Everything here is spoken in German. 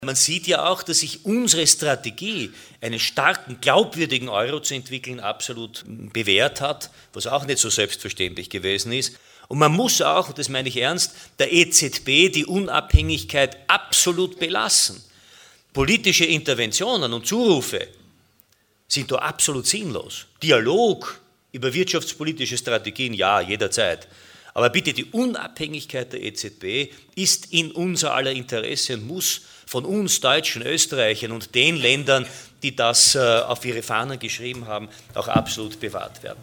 Man sieht ja auch, dass sich unsere Strategie, einen starken, glaubwürdigen Euro zu entwickeln, absolut bewährt hat, was auch nicht so selbstverständlich gewesen ist. Und man muss auch, und das meine ich ernst, der EZB die Unabhängigkeit absolut belassen. Politische Interventionen und Zurufe sind da absolut sinnlos. Dialog über wirtschaftspolitische Strategien, ja, jederzeit. Aber bitte, die Unabhängigkeit der EZB ist in unser aller Interesse und muss von uns Deutschen, Österreichern und den Ländern, die das auf ihre Fahnen geschrieben haben, auch absolut bewahrt werden.